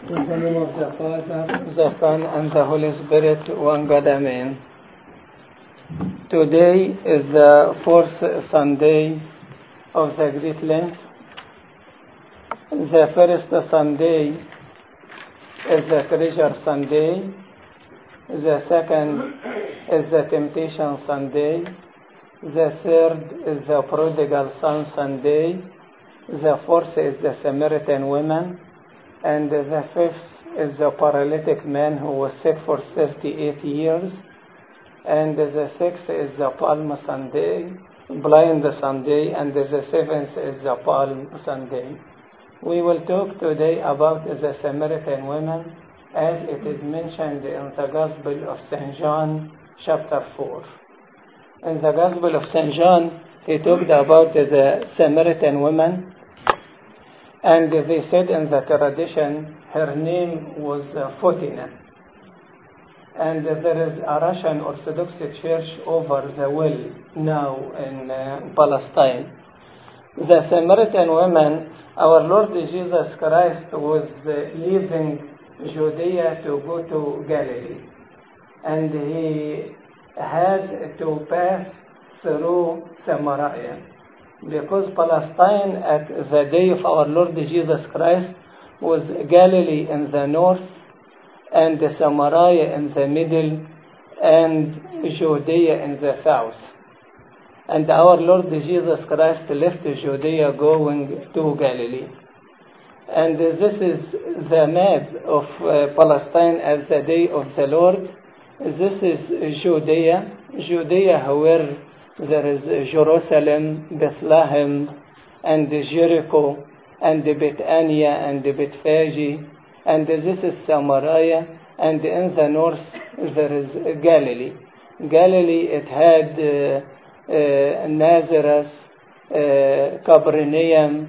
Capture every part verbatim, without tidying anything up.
In the name of the Father, the Son, and the Holy Spirit, one God, Amen. Today is the fourth Sunday of the Great Lent. The first Sunday is the Treasure Sunday. The second is the Temptation Sunday. The third is the Prodigal Son Sunday. The fourth is the Samaritan woman. And the fifth is the paralytic man who was sick for thirty-eight years. And the sixth is the Palm Sunday, Blind Sunday, and the seventh is the Palm Sunday. We will talk today about the Samaritan woman as it is mentioned in the Gospel of Saint John, chapter four. In the Gospel of Saint John, he talked about the Samaritan woman. And they said in the tradition, her name was Fotina. And there is a Russian Orthodox Church over the well now in uh, Palestine. The Samaritan woman, our Lord Jesus Christ was uh, leaving Judea to go to Galilee. And he had to pass through Samaria. Because Palestine at the day of our Lord Jesus Christ was Galilee in the north and Samaria in the middle and Judea in the south. And our Lord Jesus Christ left Judea going to Galilee. And this is the map of uh, Palestine at the day of the Lord. This is Judea, Judea where there is Jerusalem, Bethlehem, and Jericho, and Bethania, and Bethphage, and this is Samaria, and in the north there is Galilee. Galilee, it had uh, uh, Nazareth, uh, Capernaum,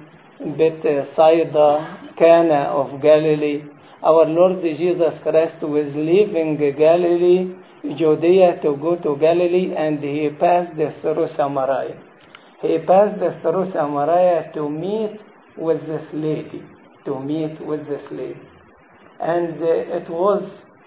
Bethsaida, Cana of Galilee. Our Lord Jesus Christ was leaving Galilee, Judea to go to Galilee, and he passed through Samaria. He passed through Samaria to meet with this lady, to meet with this lady. And uh, it was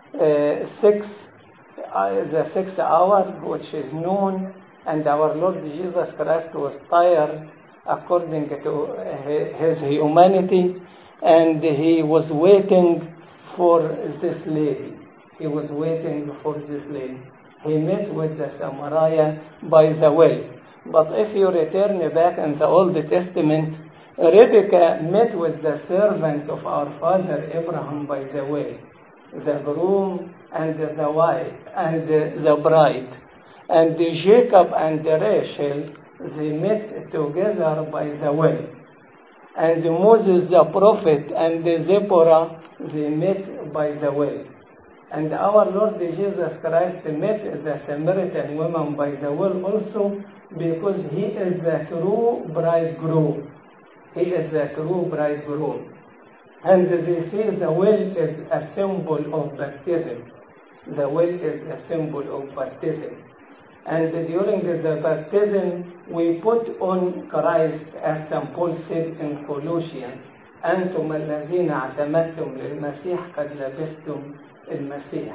uh, six, uh, the sixth hour, which is noon, and our Lord Jesus Christ was tired according to his humanity, and he was waiting for this lady. He was waiting for this lady. He met with the Samaria by the well. But if you return back in the Old Testament, Rebekah met with the servant of our father Abraham by the well, the groom and the wife and the bride. And Jacob and Rachel, they met together by the well. And Moses the prophet and Zipporah, they met by the well. And our Lord Jesus Christ met the Samaritan woman by the well also, because he is the true bridegroom. He is the true bridegroom. And they say the well is a symbol of baptism. The well is a symbol of baptism. And during the baptism, we put on Christ, as Saint Paul said in Colossians, أنتم الذين اعتمدتم للمسيح قد لبستم المسيح.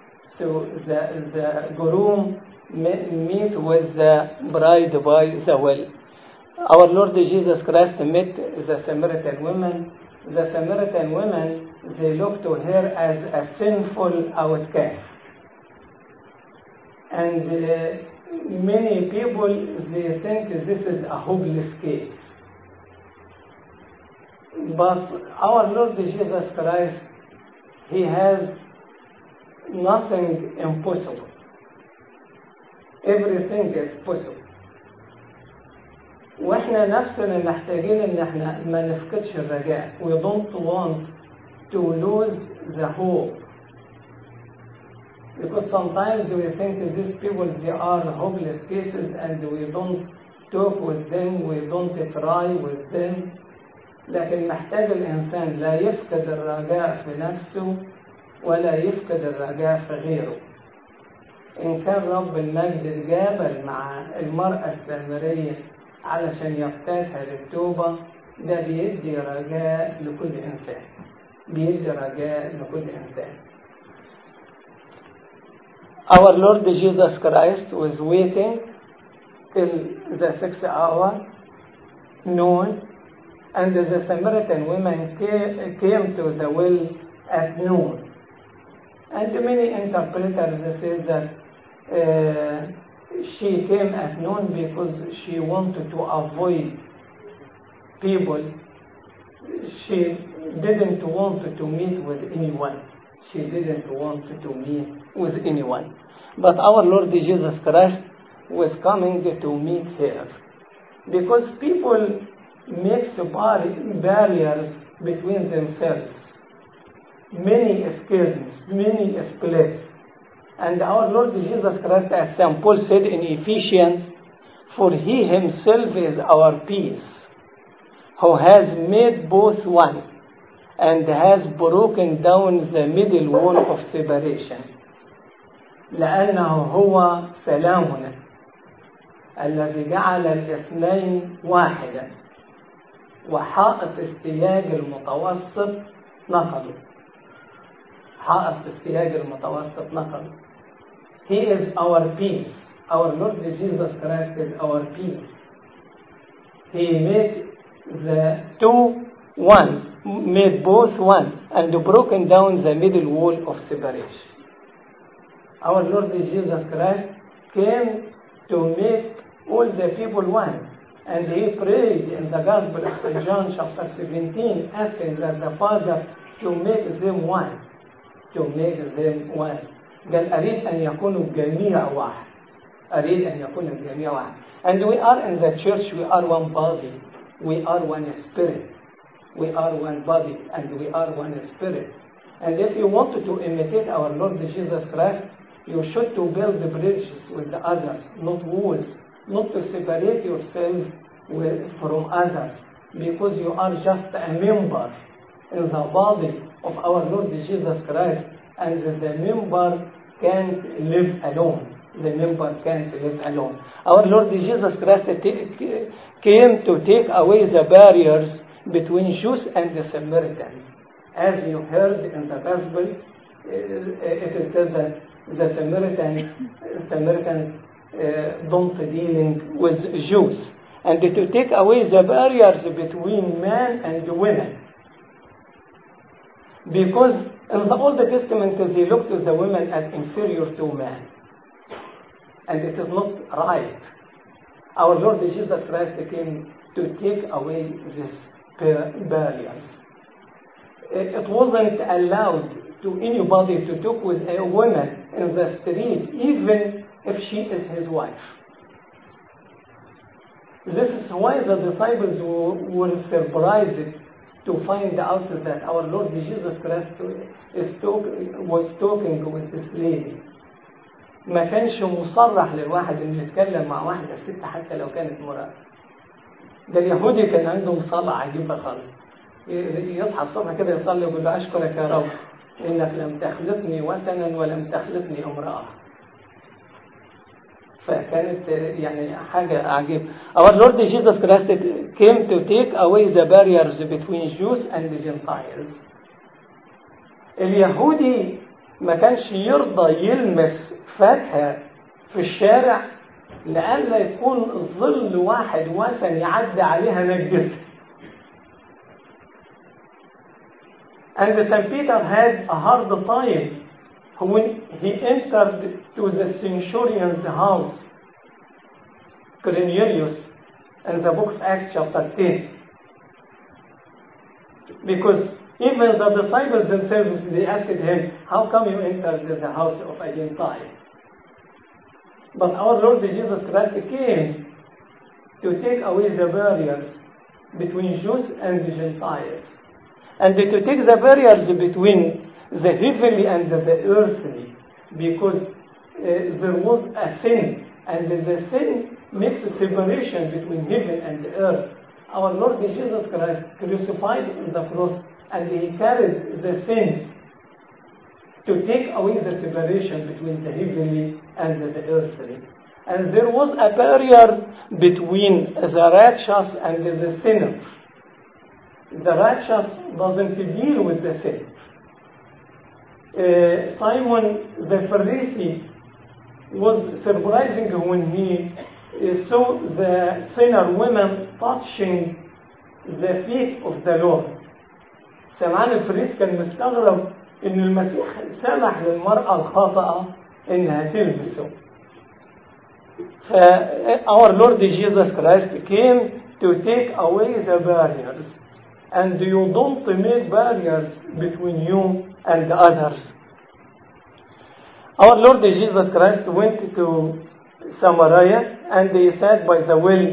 So the, the groom meet with the bride by the well. Our Lord Jesus Christ met the Samaritan woman. The Samaritan woman, they looked to her as a sinful outcast. And uh, many people, they think this is a hopeless case. But our Lord Jesus Christ, he has nothing impossible. Everything is possible. واحنا نفسنا محتاجين ان احنا ما نفقدش الرجاء. We don't want to lose the hope. Because sometimes we think that these people, they are hopeless cases and we don't talk with them, we don't try with them. لكن محتاج الإنسان لا يفقد الرجاء في نفسه ولا يفقد الرجاء في غيره. إن كان رب المجد جابل مع المرأة السامرية علشان يقتادها للتوبة، ده بيدي رجاء لكل إنسان. بيدي رجاء لكل إنسان. Our Lord Jesus Christ was waiting till the sixth hour, noon, and the Samaritan woman came to the well at noon. And many interpreters say that uh, she came at noon because she wanted to avoid people. She didn't want to meet with anyone. She didn't want to meet with anyone. But our Lord Jesus Christ was coming to meet her. Because people make barriers between themselves. Many schisms, many splits. And our Lord Jesus Christ, as Saint Paul said in Ephesians, for he himself is our peace, who has made both one, and has broken down the middle wall of separation. لأنه هو سلامنا الذي جعل الاثنين واحدا وحائط السياج المتوسط نقضه. حائط السياج المتوسط نقضه. He is our peace. Our Lord Jesus Christ is our peace. He made the two one, made both one, and broken down the middle wall of separation. Our Lord Jesus Christ came to make all the people one. And he prayed in the Gospel of Saint John chapter seventeen, asking that the Father to make them one. To make them one. قال أريد أن يكونوا الجميع واحد. أريد أن يكون الجميع واحد. And we are in the church, we are one body. We are one spirit. We are one body and we are one spirit. And if you want to imitate our Lord Jesus Christ, you should to build the bridges with the others, not walls, not to separate yourself with, from others, because you are just a member in the body of our Lord Jesus Christ, and the member can't live alone. The member can't live alone. Our Lord Jesus Christ came to take away the barriers between Jews and the Samaritans. As you heard in the Gospel, it is said that the Samaritan, Samaritans uh, don't dealing with Jews, and to take away the barriers between man and women. Because in the Old Testament they looked at the women as inferior to man, and it is not right. Our Lord Jesus Christ came to take away these barriers. It wasn't allowed to anybody to talk with a woman in the street, even if she is his wife. This is why the disciples were surprised to find out that our Lord Jesus Christ is talk, was talking with this lady. ما كانش مصرح للواحد انه يتكلم مع واحدة ست حتى لو كانت مرأة. ده اليهودي كان عندهم صلاة عجيبة خالص. يصحى الصبح كده يصلي ويقول له أشكرك يا رب إنك لم تخلقني وثنا ولم تخلقني امرأة. فكانت يعني حاجة عجيبة. Our Lord Jesus Christ came to take away the barriers between Jews and the Gentiles. اليهودي ما كانش يرضى يلمس فاكهة في الشارع لألا يكون ظل واحد وثن يعدي عليها نجس. And Saint Peter had a hard time when he entered to the centurion's house, Cornelius, in the book of Acts chapter ten. Because even the disciples themselves, they asked him, how come you entered the house of a Gentile? But our Lord Jesus Christ came to take away the barriers between Jews and the Gentiles, and to take the barriers between the heavenly and the earthly, because uh, there was a sin, and the sin makes a separation between heaven and the earth. Our Lord Jesus Christ crucified on the cross, and he carried the sin to take away the separation between the heavenly and the earthly. And there was a barrier between the righteous and the sinner. The righteous doesn't deal with the sin. Uh, Simon the Pharisee was surprising when he uh, saw the sinner women touching the feet of the Lord. سمعان الفريس كان مستغرب إن المسيح سمح للمرأة الخاطئة إنها تلبسه. Our Lord Jesus Christ came to take away the barriers, and you don't make barriers between you and others. Our Lord Jesus Christ went to Samaria, and he sat by the well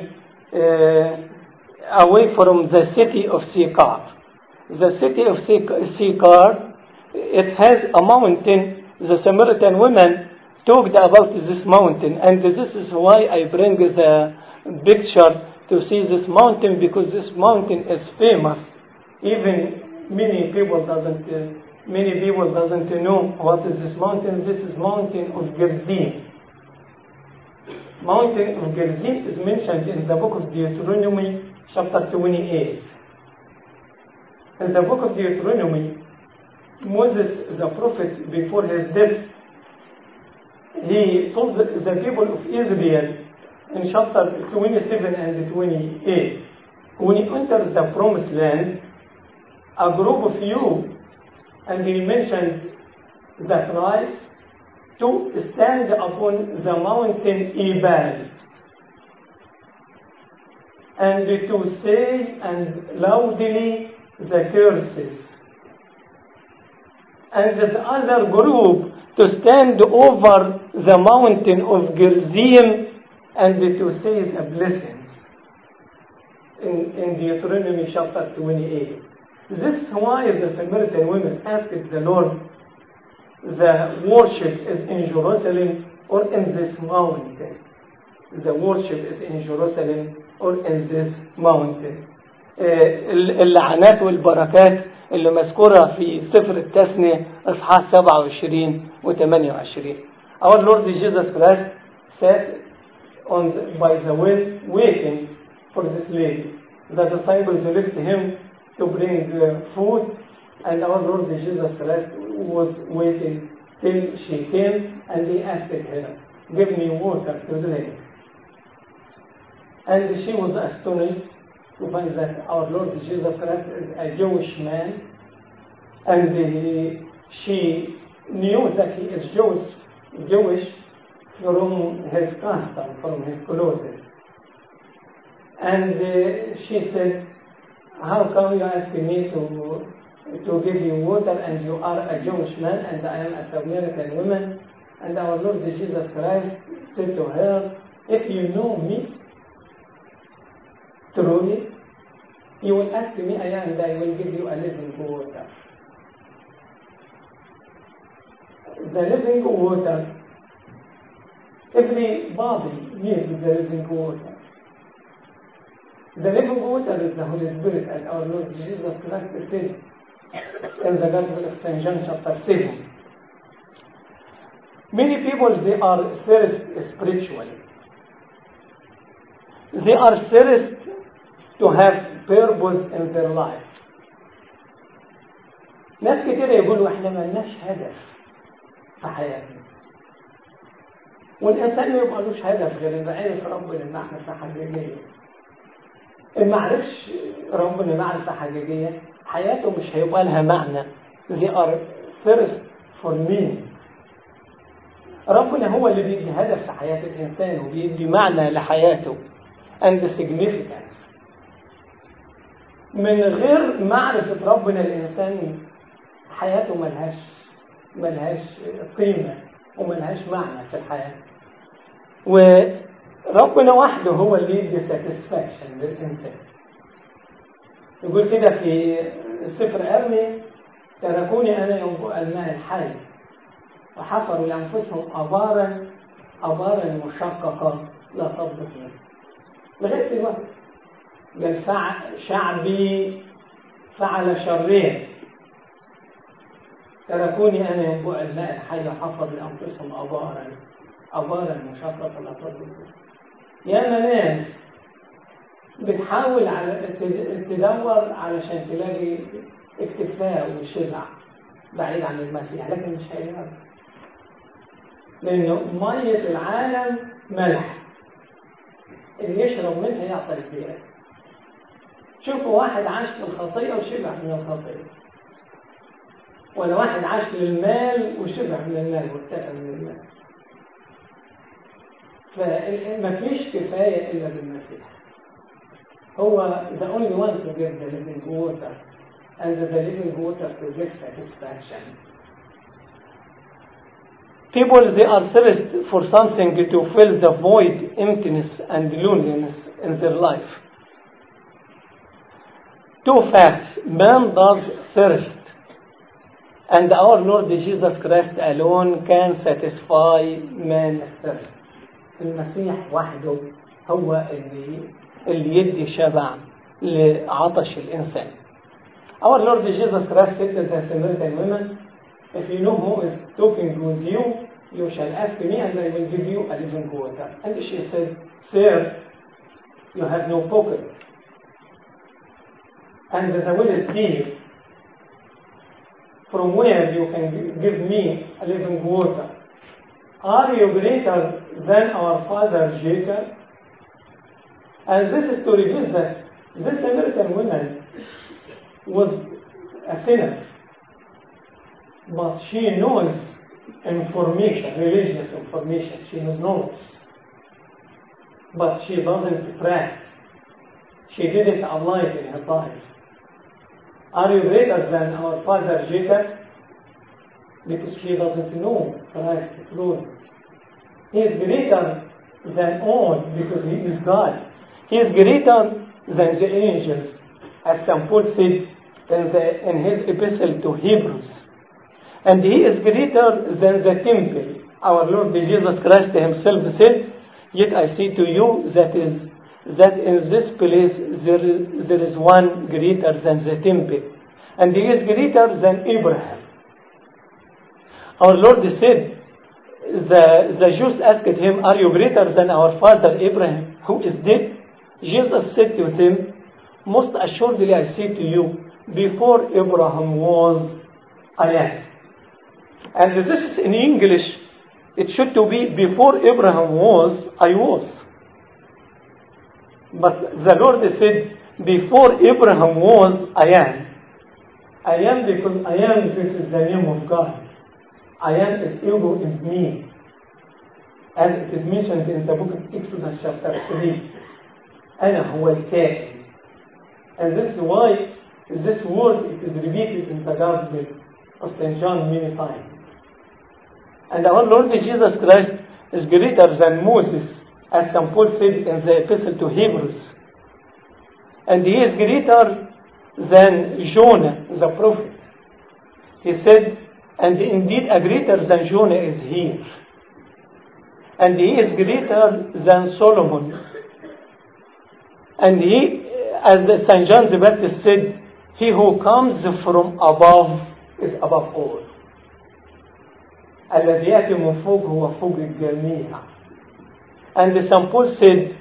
uh, away from the city of Sychar. The city of Sychar, it has a mountain. The Samaritan women talked about this mountain, and this is why I bring the picture to see this mountain, because this mountain is famous. Even many people doesn't uh, many people doesn't know what is this mountain. This is mountain of Gerizim. Mountain of Gerizim is mentioned in the book of Deuteronomy, chapter twenty-eight. In the book of Deuteronomy, Moses, the prophet, before his death, he told the, the people of Israel in chapter twenty-seven and twenty-eight, when you enter the promised land, a group of you, and he mentioned the tribes, to stand upon the mountain Ebal, and to say and loudly the curses, and the other group to stand over the mountain of Gerizim and to say the blessings in, in Deuteronomy chapter twenty-eight. This is why the Samaritan women asked the Lord, the worship is in Jerusalem or in this mountain? The worship is in Jerusalem or in this mountain. اللعنات والبركات اللي مذكورة في سفر التثنية اصحاح سبعة وعشرين وثمانية وعشرين. Our Lord Jesus Christ sat on the, by the well waiting for this lady. The disciples left him to bring uh, food, and our Lord Jesus Christ was waiting till she came, and he asked her, "Give me water to drink." And she was astonished to find that our Lord Jesus Christ is a Jewish man, and he, she knew that he is Jewish, Jewish from his custom, from his clothes. And uh, she said, "How come you ask me to to give you water, and you are a Jewish man, and I am a Samaritan woman?" And our Lord Jesus Christ said to her, "If you know me truly, you will ask me, and I will give you a living water." The living water, everybody needs the living water. The living water is the Holy Spirit, as our Lord Jesus Christ said in the Gospel of Saint John chapter seven. Many people, they are thirst spiritually. They are thirst to have purpose in their life. ناس كتير يقولوا احنا ما لناش هدف في حياتنا. والإنسان ما يبقى لوش هدف غير إنه عرف ربنا معرفة حقيقية. إن ما عرفش ربنا معرفة حقيقية، حياته مش هيبقى لها معنى. They are thirst for meaning. ربنا هو اللي بيدي هدف في حياة الإنسان وبيدي معنى لحياته and significance. من غير معرفة ربنا الإنسان حياته ملهاش ملهاش قيمة وملهاش معنى في الحياة. وربنا وحده هو اللي يدي satisfaction للإنسان. يقول كده في سفر أرميا: تركوني أنا ينبوء الماء الحي وحفروا لأنفسهم أبارا أبارا مشققة لا تضبط منه. لغاية الوقت قال شعبي فعل شرين، تركوني أنا ينبوء الماء الحي وحفروا لأنفسهم أبارا أبارا مشققة لا تضبط منه. يا ناس بتحاول على تدور علشان تلاقي اكتفاء وشبع بعيد عن المسيح، لكن مش هيلاقي، لأنه مية العالم ملح، اللي يشرب منها يعطي الفئات. شوفوا واحد عاش في الخطية وشبع من الخطية، ولا واحد عاش للمال وشبع من المال وارتفع من المال. فما فيش كفاية إلا بالمسيح. هو the only one to give the living water, and the living water to give satisfaction. People, they are thirst for something to fill the void, emptiness, and loneliness in their life. Two facts: man does thirst, and our Lord Jesus Christ alone can satisfy man's thirst. المسيح وحده هو اللي اللي يدي شبع لعطش الإنسان. Our Lord Jesus Christ said to the Samaritan woman, if you know who is talking with you, you shall ask me and I will give you a living water. And she said, sir, you have no pocket, and the well is deep. From where you can give me a living water? Are you greater than our father Jacob? And this is to reveal that this Samaritan woman was a sinner, but she knows information, religious information. She knows, but she doesn't practice. She didn't apply it in her life. Are you greater than our father Jacob? Because she doesn't know Christ truly. He is greater than all because he is God. He is greater than the angels, as Saint Paul said in, the, in his epistle to Hebrews. And he is greater than the temple. Our Lord Jesus Christ himself said, yet I say to you that is that in this place there is, there is one greater than the temple, and he is greater than Abraham. Our Lord said, the, the Jews asked him, are you greater than our father Abraham, who is dead? Jesus said to them, most assuredly I say to you, before Abraham was, I am. And this is in English, it should to be before Abraham was, I was. But the Lord said, before Abraham was, I am. I am because I am, this is the name of God. I am is ego in me. As it is mentioned in the book of Exodus chapter three. أنا هو الكائن. And this is why this word it is repeated in the Gospel of Saint John many times. And our Lord Jesus Christ is greater than Moses, as Saint Paul said in the epistle to Hebrews. And he is greater than Jonah, the prophet. He said, and indeed a greater than Jonah is here. And he is greater than Solomon. And he, as Saint John the Baptist said, he who comes from above is above all. الذي يأتي من فوق هو فوق الجميع. And Saint Paul said,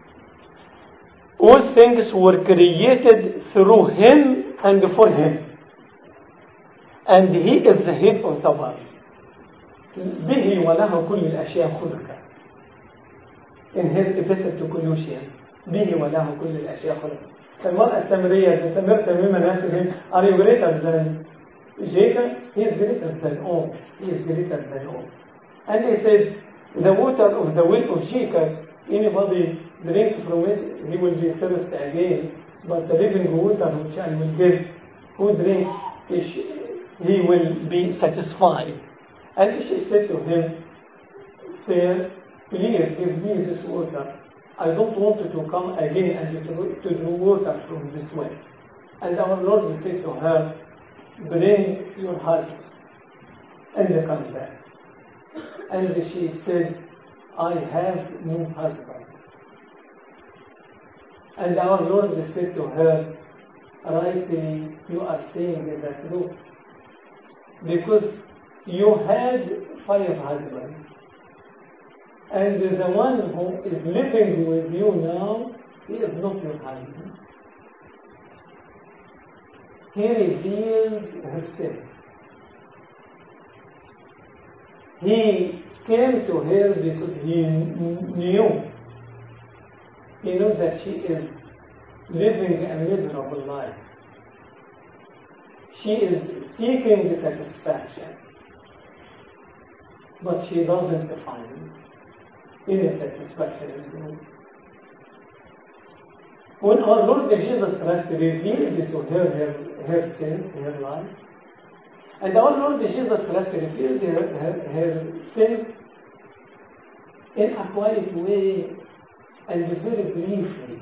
all things were created through him and for him. And he is the head of the body. به وله كل الأشياء خلقت. In his epistle to Colossians, به وله كل الأشياء خلقت. المرأة السامرية تستمر تماما نفسهم. Are you greater than Jacob? He is greater than all. He is greater than all. And he said, the water of the well of Jacob, anybody drinks from it, he will be thirsty again. But the living water which I will give, who drinks, he will be satisfied. And she said to him, sir, please give me this water. I don't want to come again and to, to draw water from this well. And our Lord said to her, bring your husband and come back. And she said, I have no husband. And our Lord said to her, rightly you are saying the truth, because you had five husbands, and the one who is living with you now He is not your husband. He revealed himself. He came to her because he knew. He knew that she is living a miserable life. She is seeking satisfaction, but she doesn't find any satisfaction in God. When our Lord Jesus Christ revealed to her her, her sin, her life, and our Lord Jesus Christ revealed her, her, her sin in a quiet way and very briefly.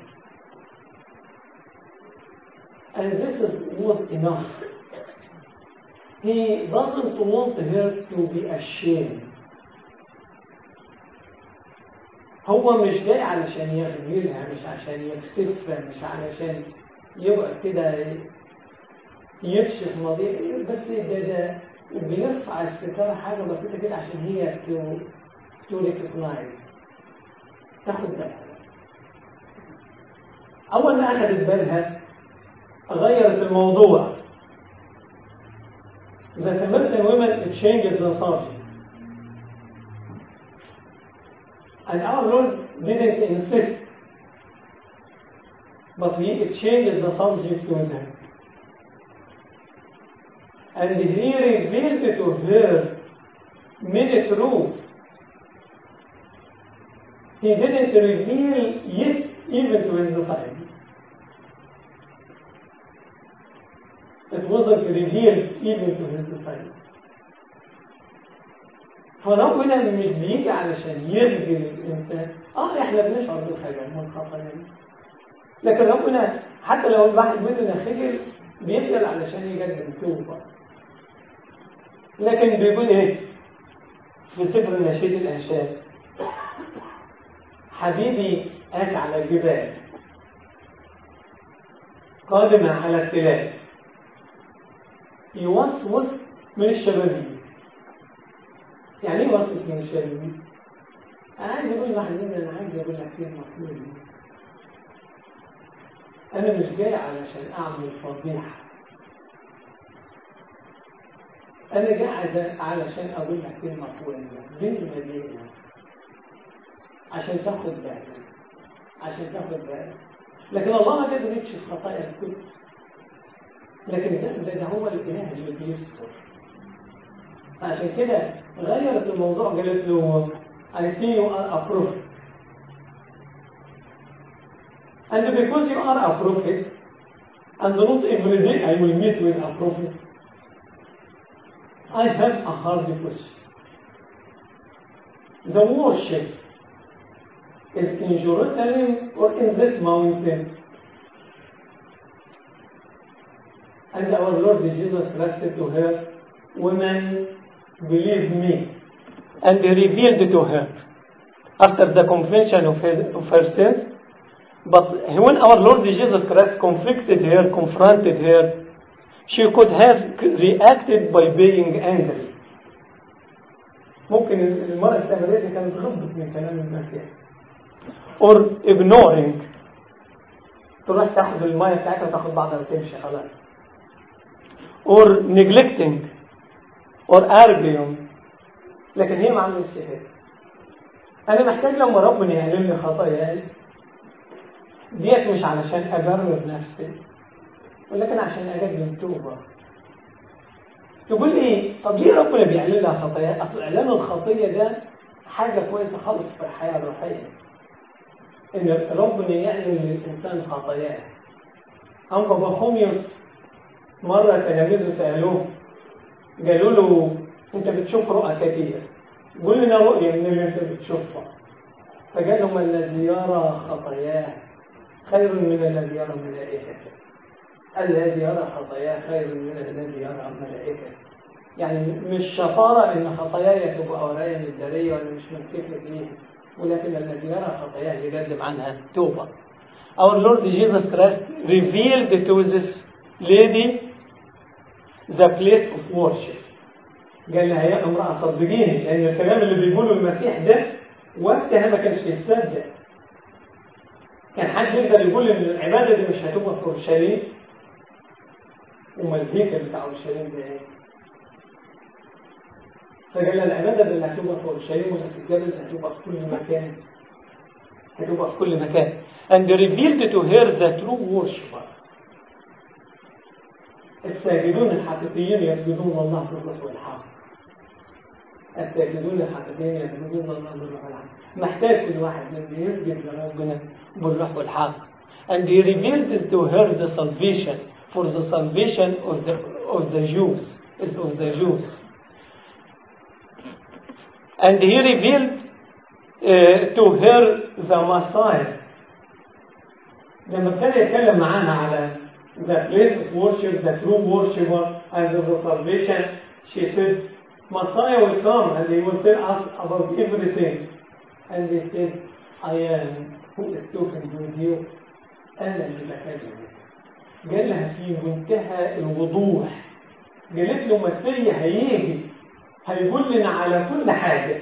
And this is, was enough. He doesn't want her to be ashamed. هو مش جاي علشان يغفرها، مش عشان يكسفها، مش علشان يبقى كده يكشف ماضيها، بس ده ده بيرفع الستارة حاجة بسيطة كده عشان هي تو تو ريكوجنايز، تاخد بالها. أول ما أخذت بالها غيرت الموضوع. The Samaritan woman changed the subject. And our Lord didn't insist, but he changed the subject to them. And he revealed to her many truths. He didn't reveal yet even to his disciples. It wasn't revealed even to his disciples. فربنا مش بيجي علشان يرجي الإنسان. آه إحنا بنشعر بالخجل من خطايانا، لكن ربنا حتى لو الواحد مننا خجل بيخجل علشان يقدم توبة. لكن بيقول إيه في سفر نشيد الأنشاد؟ حبيبي آت على الجبال قادما على التلال يوسوس من الشبابيك. يعني ايه وسوس من الشبابيك؟ انا عايز اقول واحد مني انا عايز اقول لك كلمه مفهومه. انا مش جاي علشان اعمل فضيحه، انا جاي علشان اقول لك كلمه مفهومه بين المدينه عشان تاخد بالك، عشان تاخد بالك. لكن الله ما قدر يكشف خطايا الكل، لكن ده, ده هو الاله اللي بيستر. عشان كده غيرت الموضوع، قالت له I see you are a prophet, and because you are a prophet and not every day I will meet with a prophet, I have a hard question. The worship is in Jerusalem or in this mountain? And our Lord Jesus Christ said to her, woman, believe me, and he revealed to her after the confession of her, of her sins. But when our Lord Jesus Christ conflicted her, confronted her, she could have reacted by being angry. ممكن المرأة السامرية كانت غضبت من كلام المسيح، or ignoring، تروح تاخد المية بتاعتها وتاخد بعضها وتمشي خلاص، or neglecting or arguing. لكن هي ما عملتش كده. انا محتاج لما ربنا يعلم لي خطاياي ديت مش علشان اجرب نفسي، ولكن عشان اقدم توبه. تقول لي طب ليه ربنا بيعلم لها خطايا؟ اصل اعلان الخطيه ده حاجه كويسه خالص في الحياه الروحيه، ان ربنا يعلم للانسان خطاياه. أم بابا خوميوس مره تلاميذه سالوه، قالوا له انت بتشوف رؤى كتير، قول لنا رؤيه من اللي انت بتشوفها. فقال لهم الذي يرى خطاياه خير من الذي يرى ملائكته، الذي يرى خطاياه خير من الذي يرى ملائكته. يعني مش شطاره ان خطاياي تبقى ورايا من الداريه وانا مش متكفل ليها، ولكن الذي يرى خطاياه يقدم عنها توبه. Our Lord Jesus Christ revealed to this lady the place of worship. قال لها يا امرأة صدقيني، لأن الكلام اللي بيقوله المسيح ده وقتها ما كانش يتصدق. كان حد يقدر يقول ان العباده دي مش هتبقى في اورشليم؟ وما الهيكل بتاع اورشليم ده ايه؟ فقال العباده اللي هتبقى في اورشليم ولا في الجبل هتبقى في كل مكان، هتبقى في كل مكان. and revealed to her the true worshiper. الساجدون الحقيقيين يسجدون الله بالروح والحق. الساجدون الحقيقيين يسجدون الله بالروح والحق. محتاج كل واحد منهم يسجد لربنا بالروح والحق. and he revealed to her the salvation for the salvation of the of the Jews of the Jews. and he revealed uh, to her the Messiah. لما ابتدى يتكلم معانا على the place of worship, the true worshipper, and the salvation, she said, Messiah will come and he will tell us about everything. And he said, I am who is talking with you. أنا اللي بكلم. قال لها في منتهى الوضوح. قالت له مسيح هيجي هيقول لنا على كل حاجة.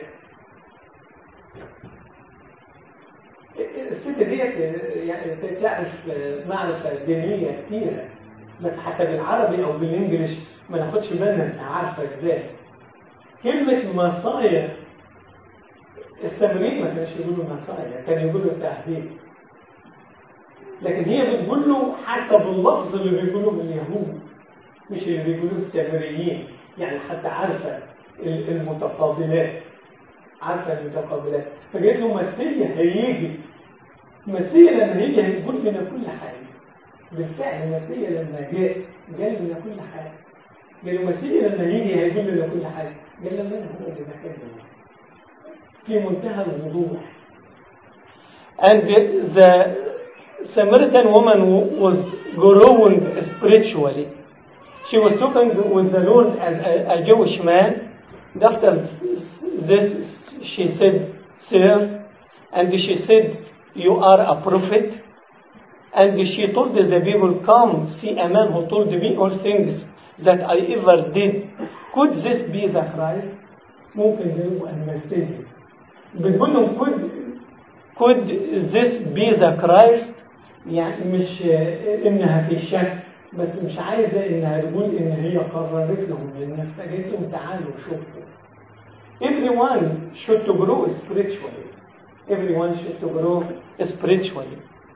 الست ديت يعني تعرف معرفة دينية كتيرة، بس حتى بالعربي أو بالإنجليش ما ناخدش بالنا إنها عارفة إزاي. كلمة مصايا السامريين ما كانش يقولوا مصايا، كانوا يقولوا تهديد. لكن هي بتقول له حسب اللفظ اللي بيقولوه اليهود مش اللي بيقولوه السامريين، يعني حتى عارفة المتقابلات، عارفة المتقابلات. فقالت له مسيح هيجي، مسيح لما هيجي هيقول لنا كل حاجة. بالفعل مسيح لما جاء قال لنا كل حاجة. قال له مسيح لما يجي هيقول لنا كل حاجة. قال لنا من هو اللي بكلم في منتهى الوضوح. And the Samaritan woman was growing spiritually. She was talking with the Lord as a, a Jewish man. After this, she said, Sir, and she said, you are a prophet. And she told the people, come, see a man who told me all things that I ever did. Could this be the Christ? ممكن يبقى المسيح. بتقول لهم could, could this be the Christ؟ يعني مش إنها في شك، بس مش عايزة إنها تقول إن هي قررت لهم للنفس. قالت لهم تعالوا شوفوا. Everyone should to grow spiritually. Everyone should to grow spiritually.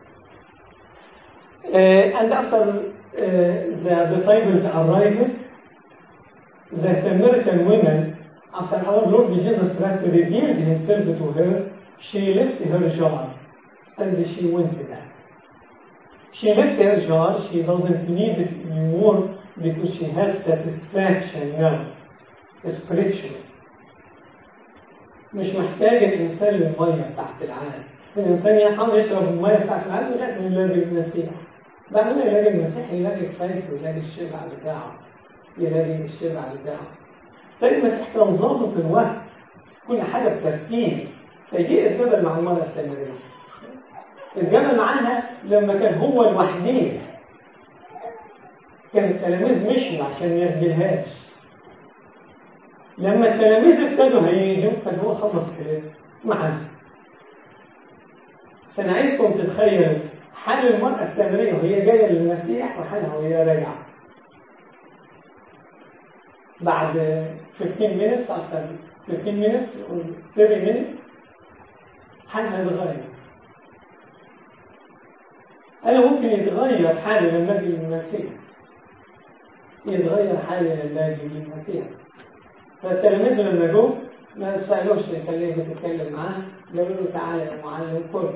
Uh, and after uh, the disciples arrived, the Samaritan woman, after our Lord Jesus Christ revealed himself to her, she left her jar and she went back. She left her jar, she doesn't need it anymore because she has satisfaction now, spiritually. مش محتاج الإنسان للمية بتاعت العالم. الإنسان يحاول يشرب المية بتاعت العالم لغاية ما يلاقي المسيح. بعد ما يلاقي المسيح يلاقي الخير ويلاقي الشبع بتاعه. يلاقي الشبع بتاعه. تلاقي المسيح كان ظابط الوقت. كل حاجة بترتيب. فيجي الجبل مع المرأة السامرية. الجبل معاها لما كان هو الوحيد. كان التلاميذ مشوا عشان يرجلهاش. لما التلاميذ ابتدوا هيجوا كان هو خلص كلام معانا. فأنا عايزكم تتخيلوا حال المرأة السامرية وهي جاية للمسيح وحالها وهي راجعة. بعد fifteen minutes after fifteen minutes or thirty minutes حالها يتغير. أنا ممكن يتغير حالي لما أجي للمسيح. يتغير حالي لما أجي للمسيح. فالتلاميذ لما جو ما استعلوش يخليه يتكلم معاه، قالوا له تعالى يا معلم كل.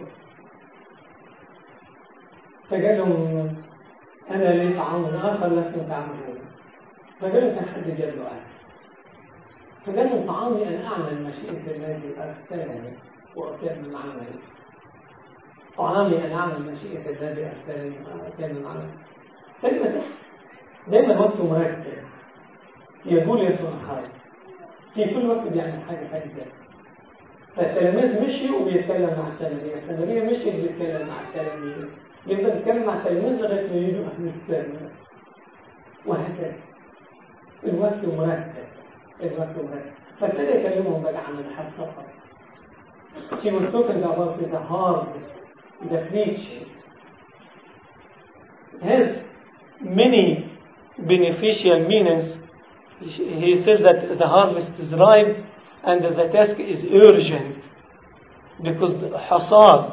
فقال لهم أنا لي طعام آخر لكم تعملون. فقال لهم كان حد جاب له أكل. فقال لهم طعامي أن أعمل مشيئة الذي أرسلني وأتمم عملي. طعامي أن أعمل مشيئة الذي أرسلني وأتمم عملي. فالمسيح دايما وقته مركز يقول يسوع خير. في كل وقت بيعمل حاجة حاجة. فالتلاميذ مشيوا وبيتكلم مع السامرية، السامرية مشيت وبيتكلم مع التلاميذ، يبدأ يتكلم مع التلاميذ لغاية ما يجوا أهل السامرية. وهكذا. الوقت مرتب، الوقت مرتب. فابتدى يكلمهم بقى عن الحال سفر. She was talking about the harvest the preaching has many beneficial meanings. He says that the harvest is ripe and the task is urgent because the hasad,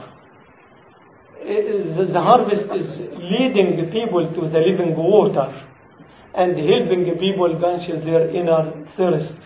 the harvest is leading the people to the living water and helping the people quench their inner thirst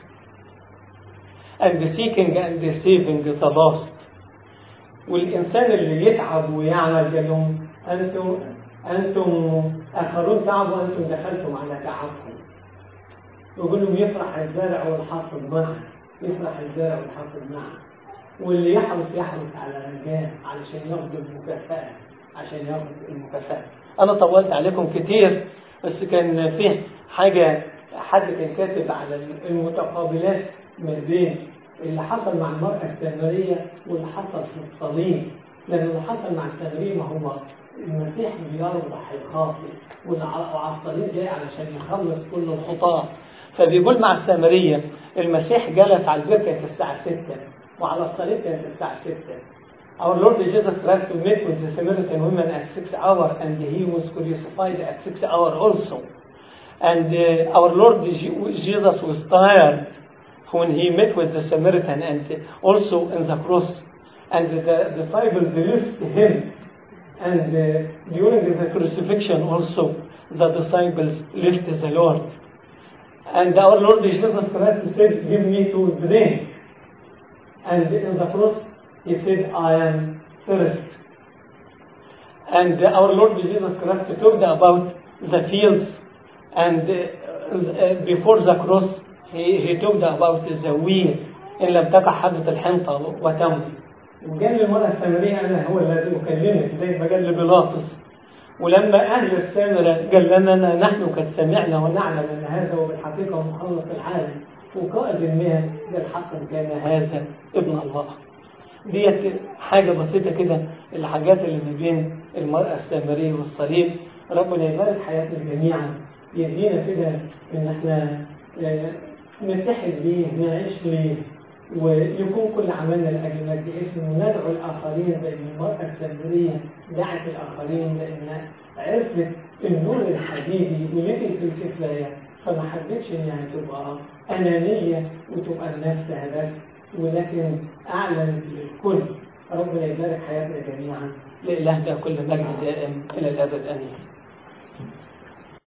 and seeking and saving the lost. والإنسان اللي يتعب ويعمل قال لهم أنتم أنتم آخرون تعبوا وأنتم دخلتم على تعبكم. يقول لهم يفرح الزارع والحاصد معا، يفرح الزارع والحاصد معا، واللي يحرص يحرص على رجاء علشان ياخد المكافأة، عشان ياخد المكافأة. أنا طولت عليكم كتير بس كان فيه حاجة حد كان كاتب على المتقابلات ما بين اللي حصل مع المرأة السامرية واللي حصل في الصليب. لأن اللي حصل مع السامرية ما هو المسيح بيربح الخاطئ وعلى الصليب جاي علشان يخلص كل الخطاة. فبيقول مع السامرية المسيح جلس على البركة كانت الساعة ستة وعلى الصليب كانت الساعة ستة. Our Lord Jesus Christ met with the Samaritan woman at six hours and he was crucified at six hours also. And uh, our Lord Jesus was tired when he met with the Samaritan and also in the cross. And the disciples left him. And uh, during the crucifixion also the disciples left the Lord. And our Lord Jesus Christ said, give me to drink. And in the cross he said, I am thirst. And our Lord Jesus Christ talked about the fields. And uh, before the cross he, he talked about the wheat. إن لم تقع حبة الحنطة وتمضي. وقال للمرأة السامرية أنا هو الذي أكلمك زي ما قال لبيلاطس. ولما أهل السامرة قال لنا نحن قد سمعنا ونعلم أن هذا هو بالحقيقة مخلص العالم وقائد المهن بالحق كان هذا ابن الله. ديت حاجة بسيطة كده الحاجات اللي ما بين المرأة السامرية والصليب. ربنا يبارك حياتنا جميعا يدينا كده إن احنا نتحد بيه نعيش ليه ويكون كل عملنا لأجل مجد اسمه وندعو الآخرين زي المرأة السامرية دعت الآخرين لأن عرفت النور الحقيقي ولقيت في الكفاية فما حبتش إنها تبقى أنانية وتبقى لنفسها بس ولكن أعلنت للكل. ربنا يبارك حياتنا جميعا لإلهنا كل مجد دائم إلى الأبد آمين.